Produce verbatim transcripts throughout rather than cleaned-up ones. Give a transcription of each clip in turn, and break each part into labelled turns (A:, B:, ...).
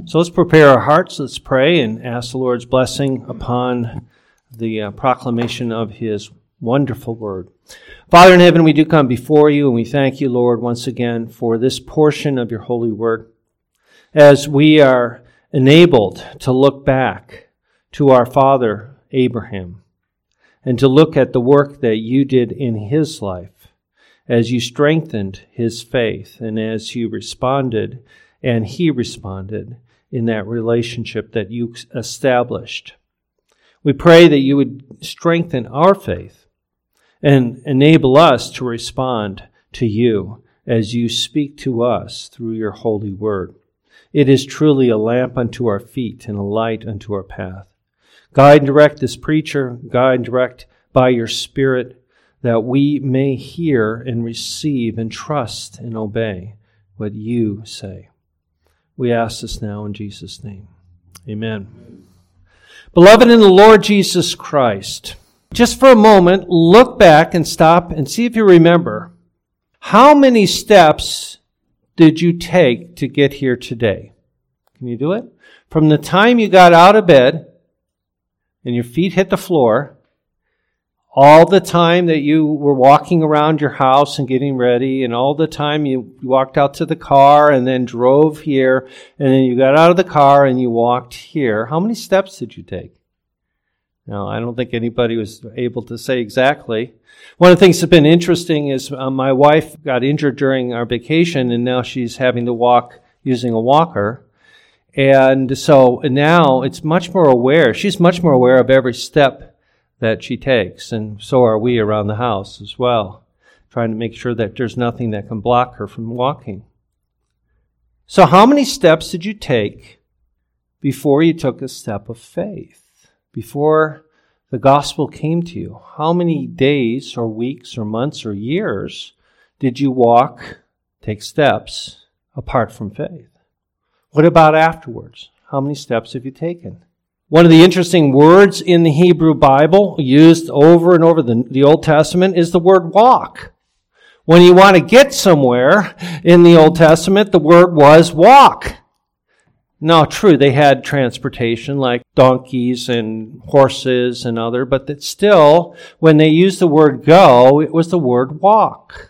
A: So let's prepare our hearts, let's pray, and ask the Lord's blessing upon the uh, proclamation of His wonderful word. Father in heaven, we do come before you, and we thank you, Lord, once again for this portion of your holy word. As we are enabled to look back to our father Abraham, and to look at the work that you did in his life, as you strengthened his faith, and as you responded, and he responded in that relationship that you established. We pray that you would strengthen our faith and enable us to respond to you as you speak to us through your holy word. It is truly a lamp unto our feet and a light unto our path. Guide and direct this preacher, guide and direct by your Spirit, that we may hear and receive and trust and obey what you say. We ask this now in Jesus' name. Amen. Beloved in the Lord Jesus Christ, just for a moment, look back and stop and see if you remember. How many steps did you take to get here today? Can you do it? From the time you got out of bed and your feet hit the floor, all the time that you were walking around your house and getting ready, and all the time you walked out to the car and then drove here, and then you got out of the car and you walked here, how many steps did you take? Now, I don't think anybody was able to say exactly. One of the things that's been interesting is uh, my wife got injured during our vacation, and now she's having to walk using a walker. And so now it's much more aware. She's much more aware of every step that she takes, and so are we around the house as well, trying to make sure that there's nothing that can block her from walking. So how many steps did you take before you took a step of faith? Before the gospel came to you? How many days or weeks or months or years did you walk, take steps apart from faith? What about afterwards? How many steps have you taken? One of the interesting words in the Hebrew Bible used over and over the, the Old Testament is the word walk. When you want to get somewhere in the Old Testament, the word was walk. Now, true, they had transportation like donkeys and horses and other, but that still, when they used the word go, it was the word walk.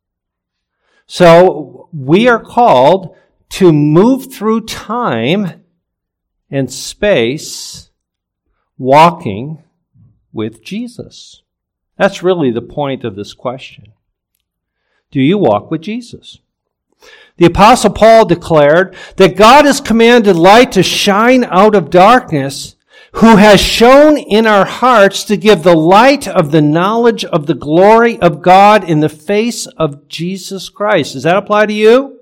A: So we are called to move through time and space walking with Jesus. That's really the point of this question. Do you walk with Jesus? The Apostle Paul declared that God has commanded light to shine out of darkness, who has shone in our hearts to give the light of the knowledge of the glory of God in the face of Jesus Christ. Does that apply to you?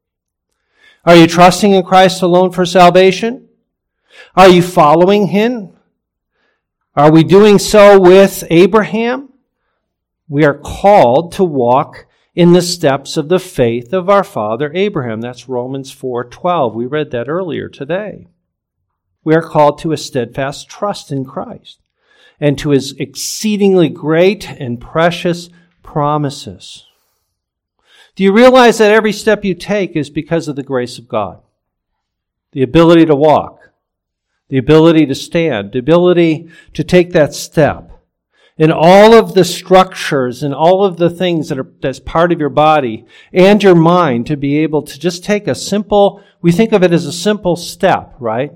A: Are you trusting in Christ alone for salvation? Are you following him? Are we doing so with Abraham? We are called to walk in the steps of the faith of our father Abraham. That's Romans four twelve. We read that earlier today. We are called to a steadfast trust in Christ and to his exceedingly great and precious promises. Do you realize that every step you take is because of the grace of God? The ability to walk, the ability to stand, the ability to take that step. And all of the structures and all of the things that are that's part of your body and your mind to be able to just take a simple, we think of it as a simple step, right?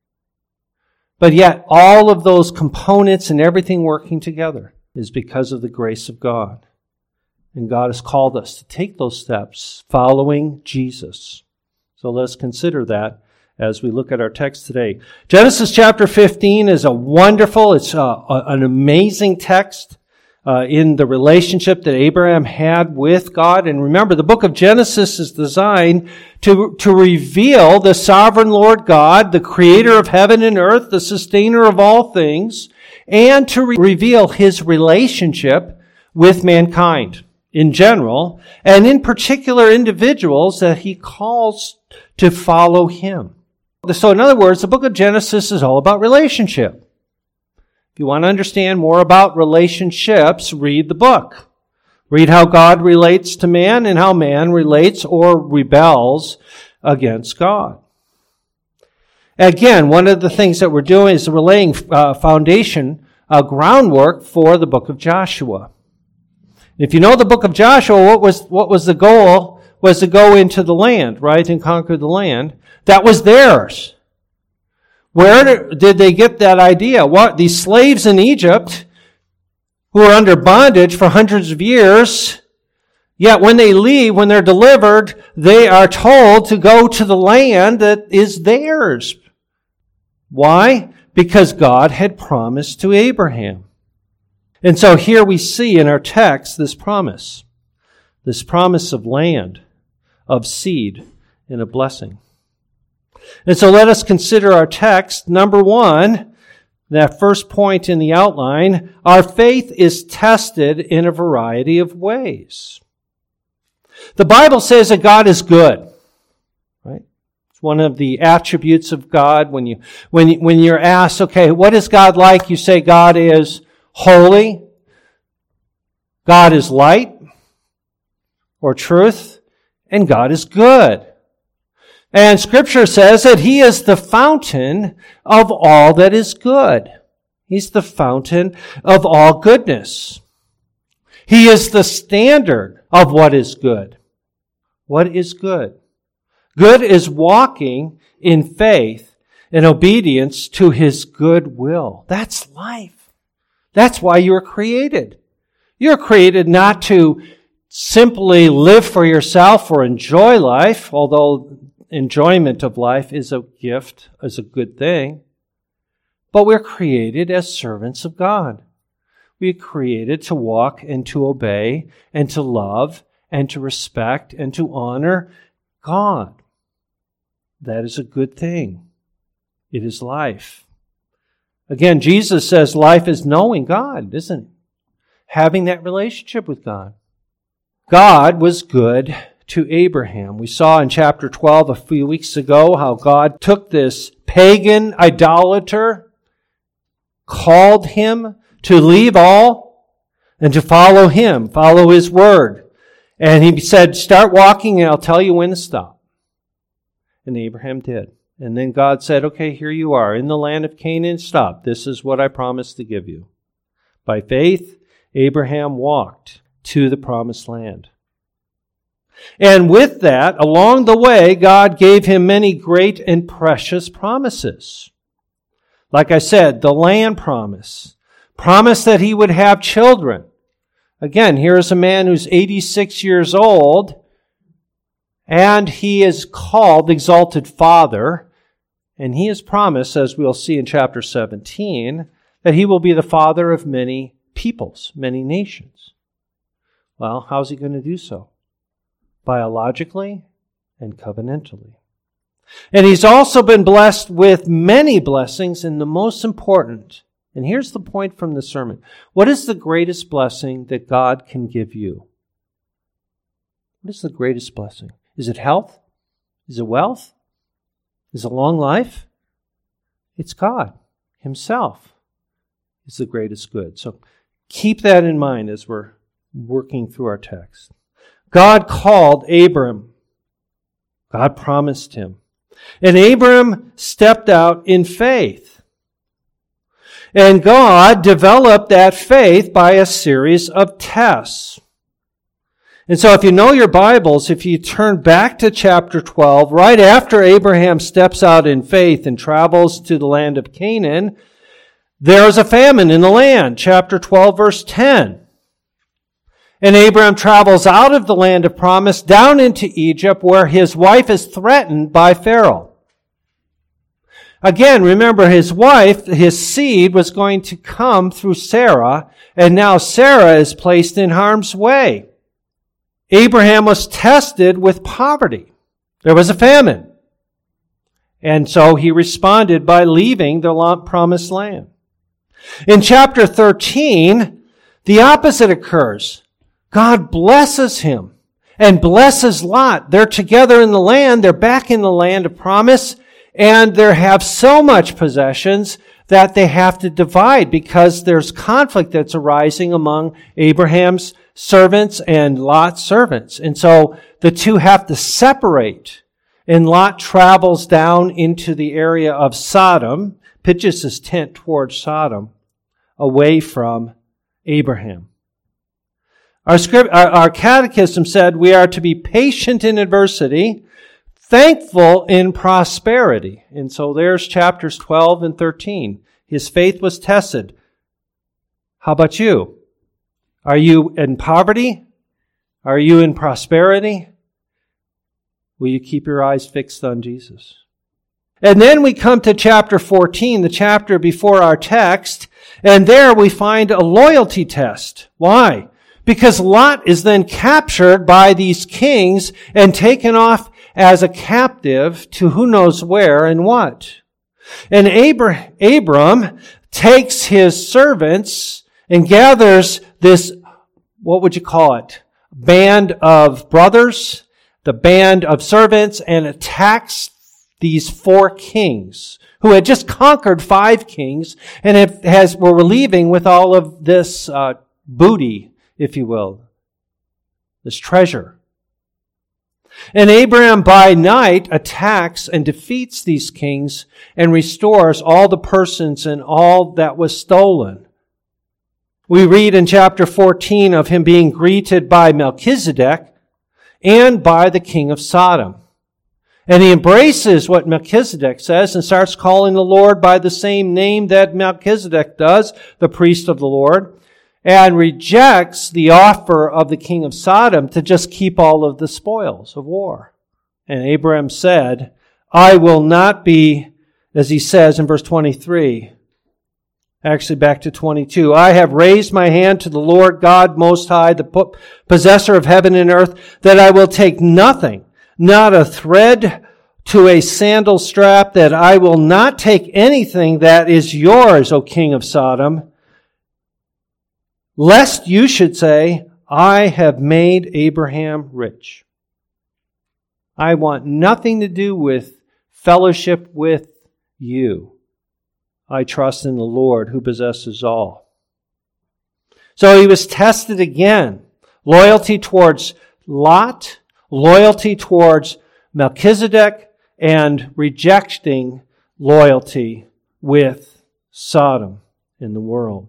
A: But yet all of those components and everything working together is because of the grace of God. And God has called us to take those steps following Jesus. So let's consider that as we look at our text today. Genesis chapter fifteen is a wonderful, it's a, a, an amazing text uh, in the relationship that Abraham had with God. And remember, the book of Genesis is designed to, to reveal the sovereign Lord God, the creator of heaven and earth, the sustainer of all things, and to re- reveal his relationship with mankind in general, and in particular individuals that he calls to follow him. So in other words, the book of Genesis is all about relationship. If you want to understand more about relationships, read the book. Read how God relates to man and how man relates or rebels against God. Again, one of the things that we're doing is we're laying uh, foundation, uh, groundwork for the book of Joshua. If you know the book of Joshua, what was what was the goal? Was to go into the land, right, and conquer the land. That was theirs. Where did they get that idea? What, these slaves in Egypt who are under bondage for hundreds of years, yet when they leave, when they're delivered, they are told to go to the land that is theirs. Why? Because God had promised to Abraham. And so here we see in our text this promise, this promise of land, of seed, and a blessing. And so let us consider our text. Number one, that first point in the outline, our faith is tested in a variety of ways. The Bible says that God is good, right? It's one of the attributes of God. When you, when, you, when you're asked, okay, what is God like? You say God is holy, God is light or truth, and God is good. And Scripture says that He is the fountain of all that is good. He's the fountain of all goodness. He is the standard of what is good. What is good? Good is walking in faith and obedience to His good will. That's life. That's why you were created. You're created not to simply live for yourself or enjoy life, although enjoyment of life is a gift, is a good thing. But we're created as servants of God. We're created to walk and to obey and to love and to respect and to honor God. That is a good thing. It is life. Again, Jesus says life is knowing God, isn't it? Having that relationship with God. God was good to Abraham. We saw in chapter twelve a few weeks ago how God took this pagan idolater, called him to leave all and to follow Him, follow His word. And He said, start walking and I'll tell you when to stop. And Abraham did. And then God said, okay, here you are in the land of Canaan, stop. This is what I promised to give you. By faith, Abraham walked to the promised land. And with that, along the way, God gave him many great and precious promises. Like I said, the land promise. Promise that he would have children. Again, here's a man who's eighty-six years old, and he is called Exalted Father, and he has promised, as we'll see in chapter seventeen, that he will be the father of many peoples, many nations. Well, how's he going to do so? Biologically and covenantally. And he's also been blessed with many blessings, and the most important, and here's the point from the sermon. What is the greatest blessing that God can give you? What is the greatest blessing? Is it health? Is it wealth? Is it long life? It's God Himself is the greatest good. So keep that in mind as we're working through our text. God called Abram. God promised him. And Abram stepped out in faith. And God developed that faith by a series of tests. And so if you know your Bibles, if you turn back to chapter twelve, right after Abraham steps out in faith and travels to the land of Canaan, there is a famine in the land. Chapter twelve, verse ten. And Abraham travels out of the land of promise down into Egypt, where his wife is threatened by Pharaoh. Again, remember, his wife, his seed, was going to come through Sarah, and now Sarah is placed in harm's way. Abraham was tested with poverty. There was a famine. And so he responded by leaving the promised land. In chapter thirteen, the opposite occurs. God blesses him and blesses Lot. They're together in the land. They're back in the land of promise, and they have so much possessions that they have to divide because there's conflict that's arising among Abraham's servants and Lot's servants. And so the two have to separate. And Lot travels down into the area of Sodom, pitches his tent towards Sodom, away from Abraham. Our, script, our, our catechism said we are to be patient in adversity, thankful in prosperity. And so there's chapters twelve and thirteen. His faith was tested. How about you? Are you in poverty? Are you in prosperity? Will you keep your eyes fixed on Jesus? And then we come to chapter fourteen, the chapter before our text, and there we find a loyalty test. Why? Because Lot is then captured by these kings and taken off as a captive to who knows where and what. And Abra- Abram takes his servants and gathers this, what would you call it, band of brothers, the band of servants, and attacks these four kings who had just conquered five kings and have, has, were leaving with all of this uh, booty, if you will, this treasure. And Abraham by night attacks and defeats these kings and restores all the persons and all that was stolen. We read in chapter fourteen of him being greeted by Melchizedek and by the king of Sodom. And he embraces what Melchizedek says and starts calling the Lord by the same name that Melchizedek does, the priest of the Lord, and rejects the offer of the king of Sodom to just keep all of the spoils of war. And Abraham said, I will not be, as he says in verse twenty-three, actually back to twenty-two, I have raised my hand to the Lord God Most High, the possessor of heaven and earth, that I will take nothing, not a thread to a sandal strap, that I will not take anything that is yours, O king of Sodom, lest you should say, I have made Abraham rich. I want nothing to do with fellowship with you. I trust in the Lord who possesses all. So he was tested again. Loyalty towards Lot, loyalty towards Melchizedek, and rejecting loyalty with Sodom in the world.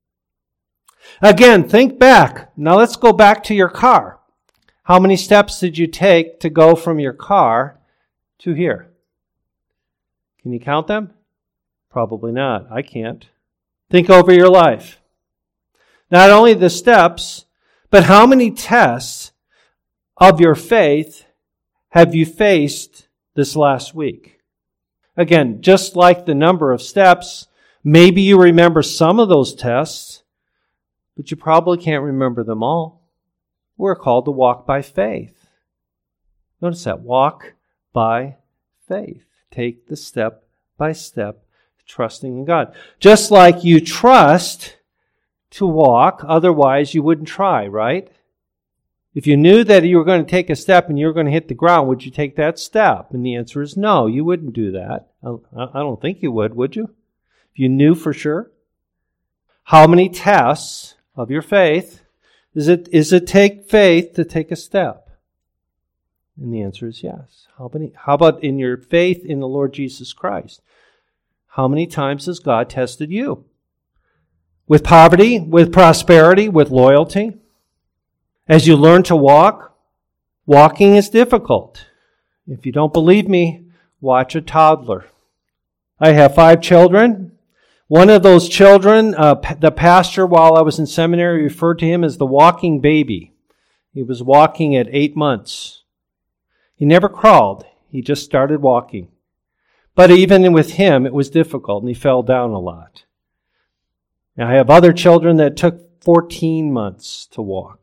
A: Again, think back. Now let's go back to your car. How many steps did you take to go from your car to here? Can you count them? Probably not. I can't. Think over your life. Not only the steps, but how many tests of your faith have you faced this last week? Again, just like the number of steps, maybe you remember some of those tests, but you probably can't remember them all. We're called to walk by faith. Notice that. Walk by faith. Take the step by step, trusting in God. Just like you trust to walk, otherwise you wouldn't try, right? If you knew that you were going to take a step and you were going to hit the ground, would you take that step? And the answer is no, you wouldn't do that. I don't think you would, would you? If you knew for sure. How many tests of your faith is it, is it take faith to take a step? And the answer is yes. How many, how about in your faith in the Lord Jesus Christ? How many times has God tested you? With poverty, with prosperity, with loyalty? As you learn to walk, walking is difficult. If you don't believe me, watch a toddler. I have five children. One of those children, uh, the pastor, while I was in seminary, referred to him as the walking baby. He was walking at eight months. He never crawled. He just started walking. But even with him, it was difficult, and he fell down a lot. Now, I have other children that took fourteen months to walk.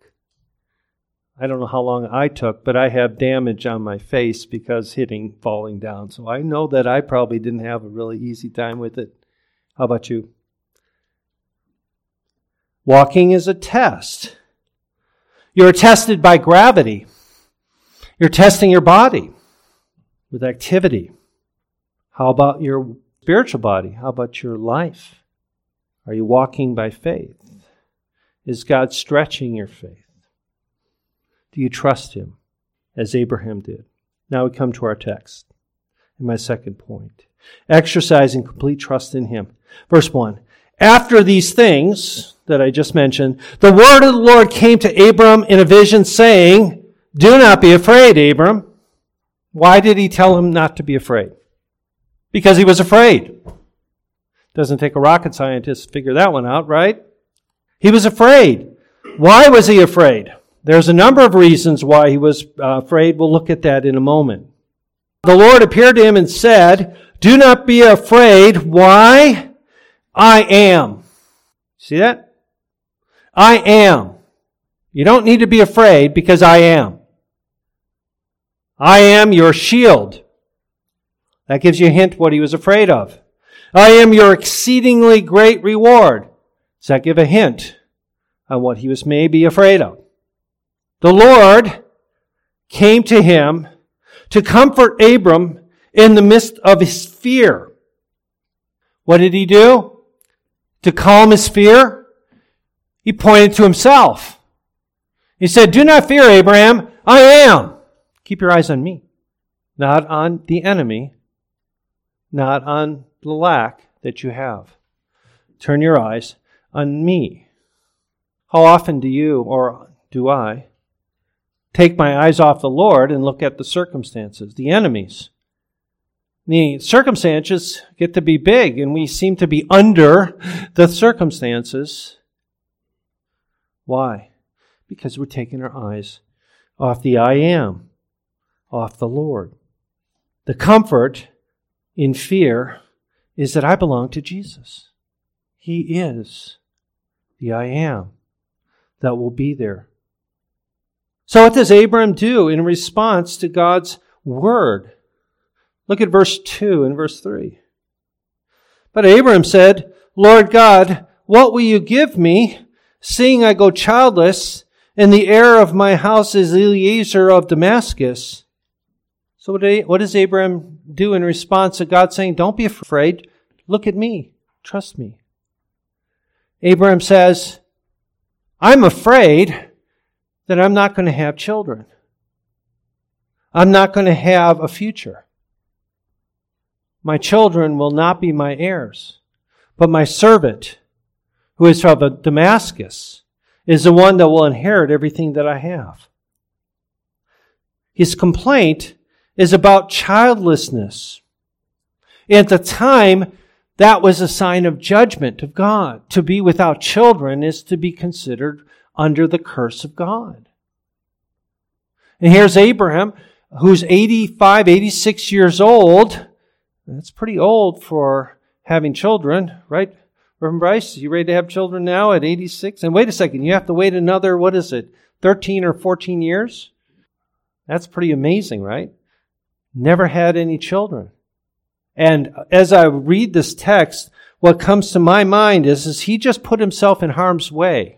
A: I don't know how long I took, but I have damage on my face because hitting, falling down. So I know that I probably didn't have a really easy time with it. How about you? Walking is a test. You're tested by gravity. You're testing your body with activity. How about your spiritual body? How about your life? Are you walking by faith? Is God stretching your faith? Do you trust Him as Abraham did? Now we come to our text. And my second point. Exercising complete trust in Him. Verse one. After these things that I just mentioned, the word of the Lord came to Abram in a vision saying, do not be afraid, Abram. Why did He tell him not to be afraid? Because he was afraid. Doesn't take a rocket scientist to figure that one out, right? He was afraid. Why was he afraid? There's a number of reasons why he was uh, afraid. We'll look at that in a moment. The Lord appeared to him and said, do not be afraid. Why? I am. See that? I am. You don't need to be afraid because I am. I am your shield. That gives you a hint what he was afraid of. I am your exceedingly great reward. Does that give a hint on what he was maybe afraid of? The Lord came to him to comfort Abram in the midst of his fear. What did he do? To calm his fear, he pointed to himself. He said, do not fear, Abraham. I am. Keep your eyes on me, not on the enemy, not on the lack that you have. Turn your eyes on me. How often do you, or do I, take my eyes off the Lord and look at the circumstances, the enemies? The circumstances get to be big, and we seem to be under the circumstances. Why? Because we're taking our eyes off the I am, off the Lord. The comfort in fear is that I belong to Jesus. He is the I am that will be there. So what does Abram do in response to God's word? Look at verse two and verse three. But Abram said, Lord God, what will you give me, seeing I go childless, and the heir of my house is Eliezer of Damascus? So what does Abram do in response to God saying, don't be afraid, look at me, trust me? Abram says, I'm afraid that I'm not going to have children. I'm not going to have a future. My children will not be my heirs, but my servant, who is from Damascus, is the one that will inherit everything that I have. His complaint is about childlessness. At the time, that was a sign of judgment of God. To be without children is to be considered under the curse of God. And here's Abraham, who's eighty-five, eighty-six years old. That's pretty old for having children, right? Reverend Bryce, you ready to have children now at eighty-six? And wait a second, you have to wait another, what is it, thirteen or fourteen years? That's pretty amazing, right? Never had any children. And as I read this text, what comes to my mind is, is he just put himself in harm's way.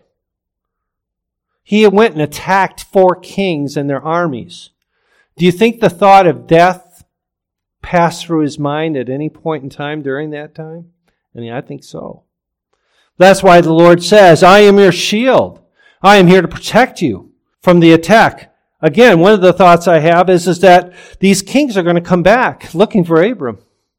A: He went and attacked four kings and their armies. Do you think the thought of death passed through his mind at any point in time during that time? I mean, I think so. That's why the Lord says, I am your shield. I am here to protect you from the attack. Again, one of the thoughts I have is, is that these kings are going to come back looking for Abram.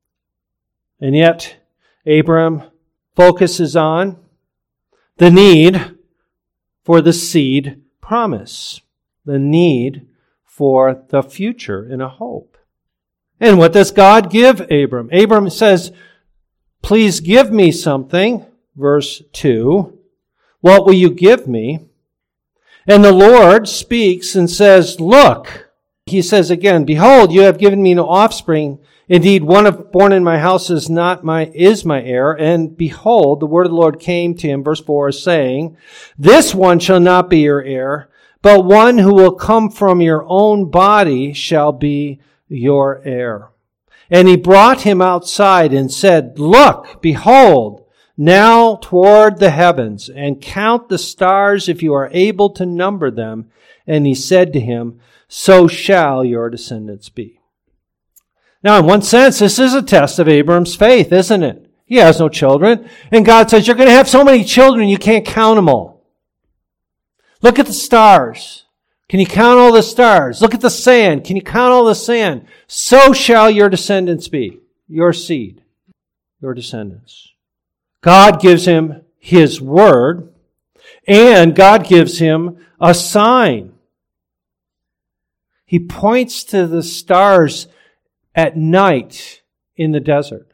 A: And yet, Abram focuses on the need for the seed promise, the need for the future and a hope. And what does God give Abram? Abram says, please give me something. Verse two, what will you give me? And the Lord speaks and says, look, he says again, behold, you have given me no offspring. Indeed, one of born in my house is not my, is my heir. And behold, the word of the Lord came to him, verse four, saying, this one shall not be your heir, but one who will come from your own body shall be your heir. And he brought him outside and said, look, behold, now toward the heavens, and count the stars if you are able to number them. And he said to him, so shall your descendants be. Now, in one sense, this is a test of Abram's faith, isn't it? He has no children. And God says, you're going to have so many children, you can't count them all. Look at the stars. Can you count all the stars? Look at the sand. Can you count all the sand? So shall your descendants be, your seed, your descendants. God gives him his word, and God gives him a sign. He points to the stars at night in the desert.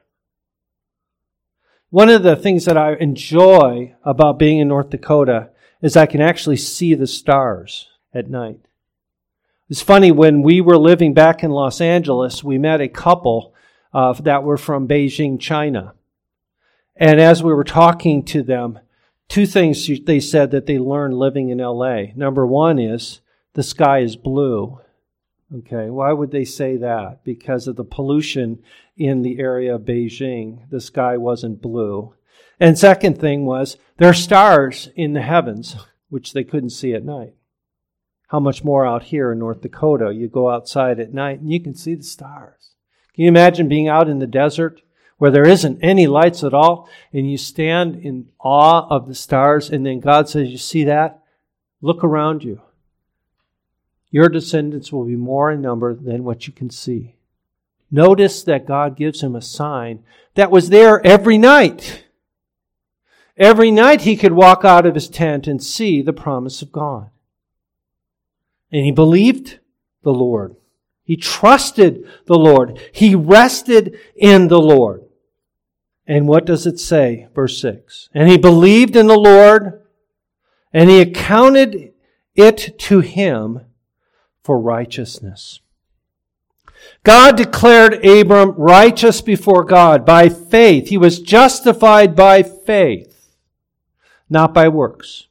A: One of the things that I enjoy about being in North Dakota is I can actually see the stars at night. It's funny, when we were living back in Los Angeles, we met a couple uh, that were from Beijing, China. And as we were talking to them, two things they said that they learned living in L A. Number one is the sky is blue. Okay, why would they say that? Because of the pollution in the area of Beijing. The sky wasn't blue. And second thing was, there are stars in the heavens, which they couldn't see at night. How much more out here in North Dakota? You go outside at night and you can see the stars. Can you imagine being out in the desert where there isn't any lights at all, and you stand in awe of the stars, and then God says, you see that? Look around you. Your descendants will be more in number than what you can see. Notice that God gives him a sign that was there every night. Every night he could walk out of his tent and see the promise of God. And he believed the Lord. He trusted the Lord. He rested in the Lord. And what does it say? Verse six. And he believed in the Lord, and he accounted it to him for righteousness. God declared Abram righteous before God by faith. He was justified by faith, not by works.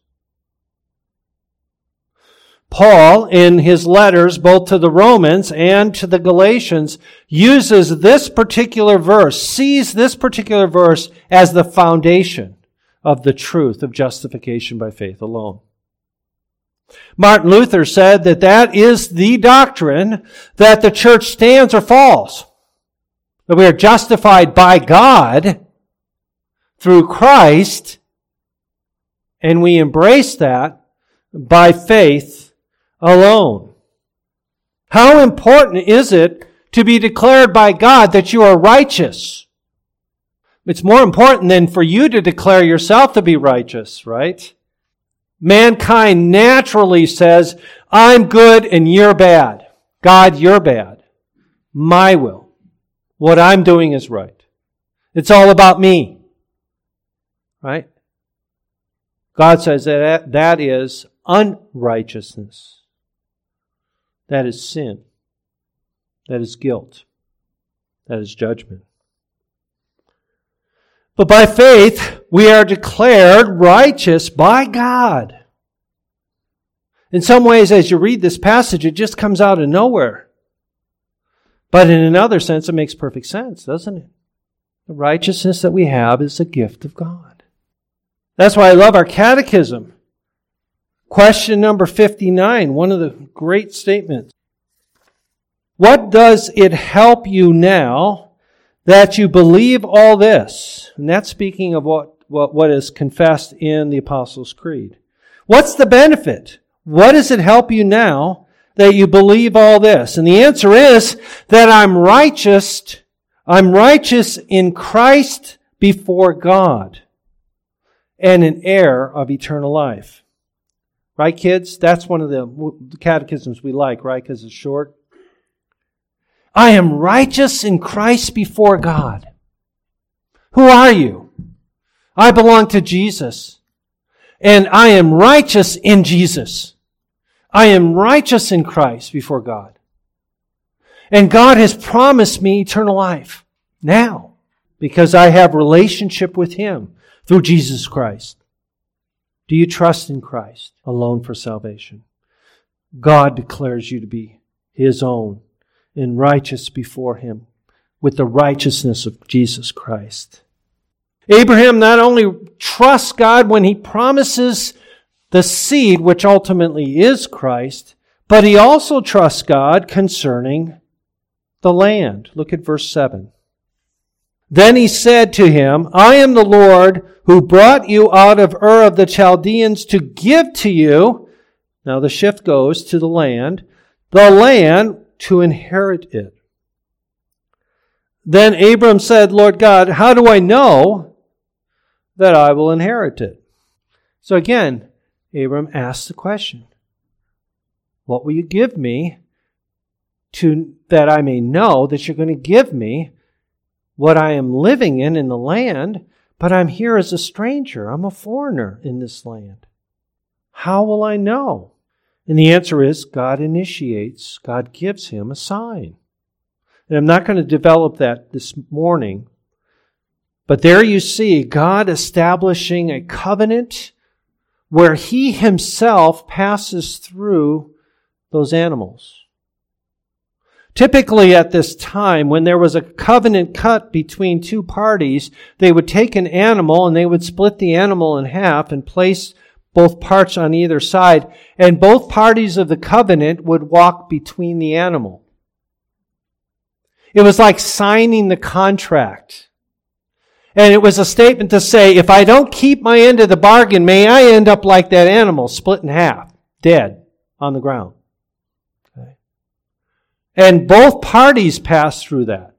A: Paul, in his letters, both to the Romans and to the Galatians, uses this particular verse, sees this particular verse as the foundation of the truth of justification by faith alone. Martin Luther said that that is the doctrine that the church stands or falls. That we are justified by God through Christ, and we embrace that by faith alone. How important is it to be declared by God that you are righteous? It's more important than for you to declare yourself to be righteous, right? Mankind naturally says, I'm good and you're bad. God, you're bad. My will. What I'm doing is right. It's all about me. Right? God says that that is unrighteousness. That is sin. That is guilt. That is judgment. But by faith, we are declared righteous by God. In some ways, as you read this passage, it just comes out of nowhere. But in another sense, it makes perfect sense, doesn't it? The righteousness that we have is a gift of God. That's why I love our catechism. Question number fifty-nine, one of the great statements. What does it help you now that you believe all this? And that's speaking of what, what, what is confessed in the Apostles' Creed. What's the benefit? What does it help you now that you believe all this? And the answer is that I'm righteous, I'm righteous in Christ before God and an heir of eternal life. Right, kids? That's one of the catechisms we like, right? Because it's short. I am righteous in Christ before God. Who are you? I belong to Jesus. And I am righteous in Jesus. I am righteous in Christ before God. And God has promised me eternal life now because I have relationship with Him through Jesus Christ. Do you trust in Christ alone for salvation? God declares you to be His own and righteous before Him with the righteousness of Jesus Christ. Abraham not only trusts God when he promises the seed, which ultimately is Christ, but he also trusts God concerning the land. Look at verse seven. Then he said to him, I am the Lord who brought you out of Ur of the Chaldeans to give to you Now the shift goes to the land, the land to inherit it. Then Abram said, Lord God, how do I know that I will inherit it? So again, Abram asked the question, what will you give me to that I may know that you're going to give me what I am living in in the land, but I'm here as a stranger. I'm a foreigner in this land. How will I know? And the answer is God initiates, God gives him a sign. And I'm not going to develop that this morning, but there you see God establishing a covenant where he himself passes through those animals. Typically at this time, when there was a covenant cut between two parties, they would take an animal and they would split the animal in half and place both parts on either side, and both parties of the covenant would walk between the animal. It was like signing the contract. And it was a statement to say, if I don't keep my end of the bargain, may I end up like that animal, split in half, dead on the ground. Okay. And both parties passed through that.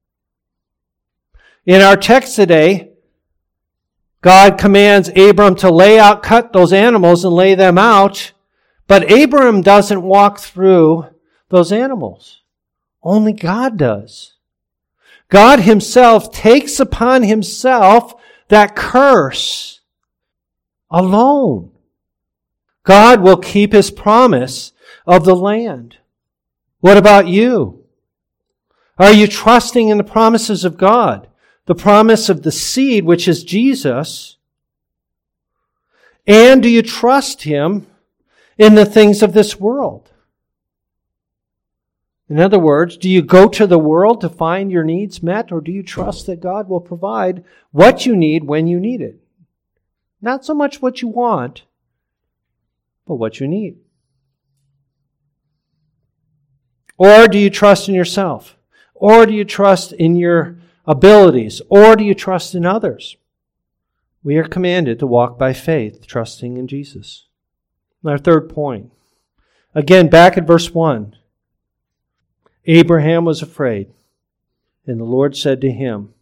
A: In our text today, God commands Abram to lay out, cut those animals and lay them out, but Abram doesn't walk through those animals. Only God does. God himself takes upon himself that curse alone. God will keep his promise of the land. What about you? Are you trusting in the promises of God? The promise of the seed, which is Jesus? And do you trust him in the things of this world? In other words, do you go to the world to find your needs met, or do you trust that God will provide what you need when you need it? Not so much what you want, but what you need. Or do you trust in yourself? Or do you trust in your abilities? Or do you trust in others? We are commanded to walk by faith, trusting in Jesus. Our third point. Again, back at verse one. Abraham was afraid, and the Lord said to him,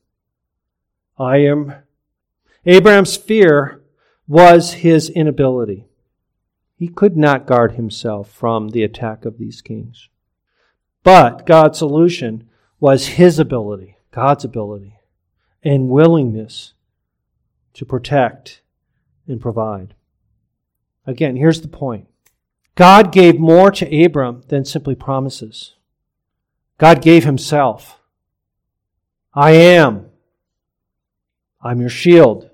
A: I am... Abraham's fear was his inability. He could not guard himself from the attack of these kings. But God's solution was his ability, God's ability, and willingness to protect and provide. Again, here's the point. God gave more to Abram than simply promises. God gave himself. I am. I'm your shield.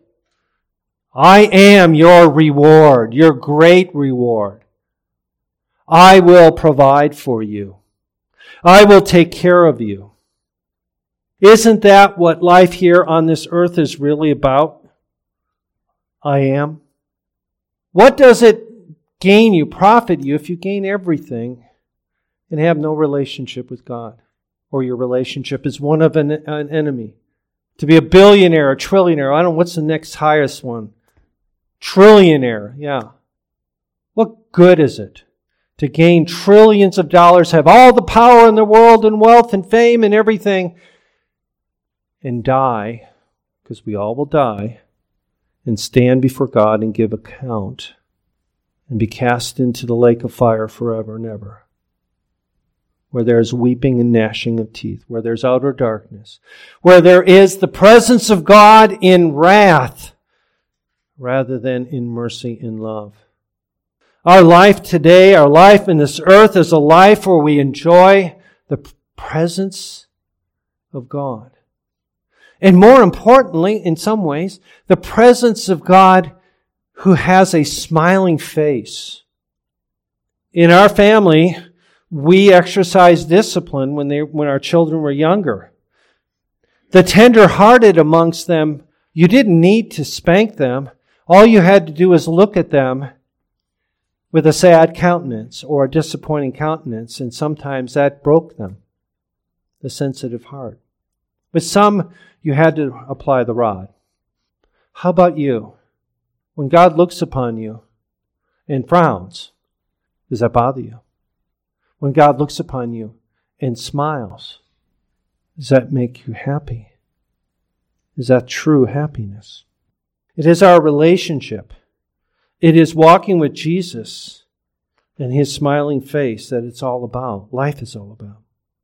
A: I am your reward, your great reward. I will provide for you. I will take care of you. Isn't that what life here on this earth is really about? I am. What does it gain you, profit you, if you gain everything and have no relationship with God? Or your relationship is one of an, an enemy. To be a billionaire, a trillionaire, I don't know, what's the next highest one? Trillionaire, yeah. What good is it to gain trillions of dollars, have all the power in the world and wealth and fame and everything, and die, because we all will die, and stand before God and give account, and be cast into the lake of fire forever and ever, where there is weeping and gnashing of teeth, where there's outer darkness, where there is the presence of God in wrath rather than in mercy and love. Our life today, our life in this earth, is a life where we enjoy the presence of God. And more importantly, in some ways, the presence of God who has a smiling face. In our family, we exercised discipline when they when our children were younger. The tender-hearted amongst them, you didn't need to spank them. All you had to do was look at them with a sad countenance or a disappointing countenance, and sometimes that broke them, the sensitive heart. With some, you had to apply the rod. How about you? When God looks upon you and frowns, Does that bother you? When God looks upon you and smiles, does that make you happy? Is that true happiness? It is our relationship. It is walking with Jesus and His smiling face that it's all about. Life is all about.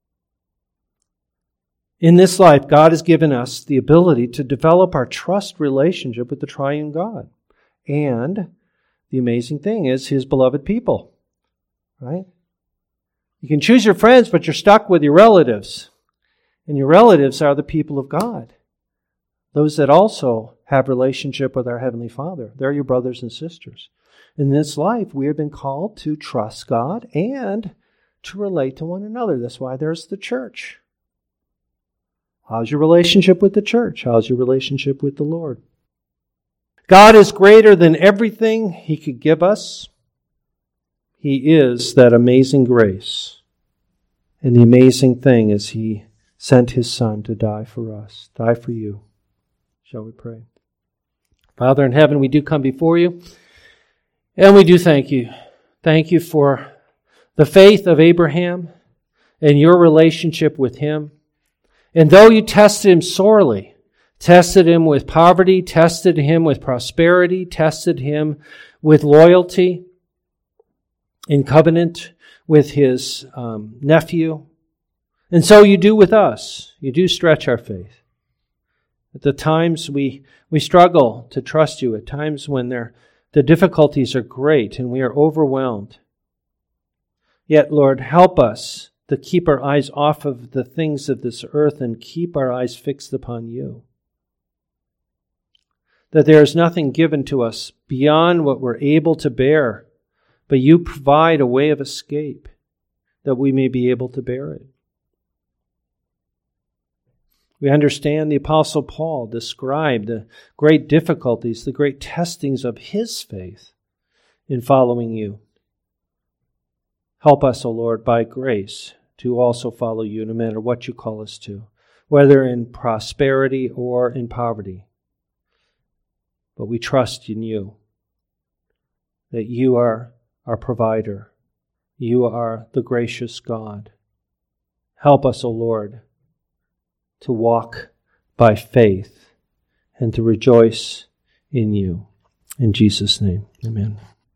A: In this life, God has given us the ability to develop our trust relationship with the triune God. And the amazing thing is His beloved people. Right? You can choose your friends, but you're stuck with your relatives. And your relatives are the people of God. Those that also have relationship with our Heavenly Father. They're your brothers and sisters. In this life, we have been called to trust God and to relate to one another. That's why there's the church. How's your relationship with the church? How's your relationship with the Lord? God is greater than everything He could give us. He is that amazing grace. And the amazing thing is He sent His Son to die for us, die for you. Shall we pray? Father in heaven, we do come before you, and we do thank you. Thank you for the faith of Abraham and your relationship with him. And though you tested him sorely, tested him with poverty, tested him with prosperity, tested him with loyalty in covenant with his um, nephew, and so you do with us. You do stretch our faith. At the times we we struggle to trust you, at times when there, the difficulties are great and we are overwhelmed. Yet, Lord, help us to keep our eyes off of the things of this earth and keep our eyes fixed upon you. That there is nothing given to us beyond what we're able to bear, but you provide a way of escape that we may be able to bear it. We understand the Apostle Paul described the great difficulties, the great testings of his faith in following you. Help us, O Lord, by grace to also follow you no matter what you call us to, whether in prosperity or in poverty. But we trust in you, that you are our provider. You are the gracious God. Help us, O Lord, to walk by faith and to rejoice in you. In Jesus' name, amen.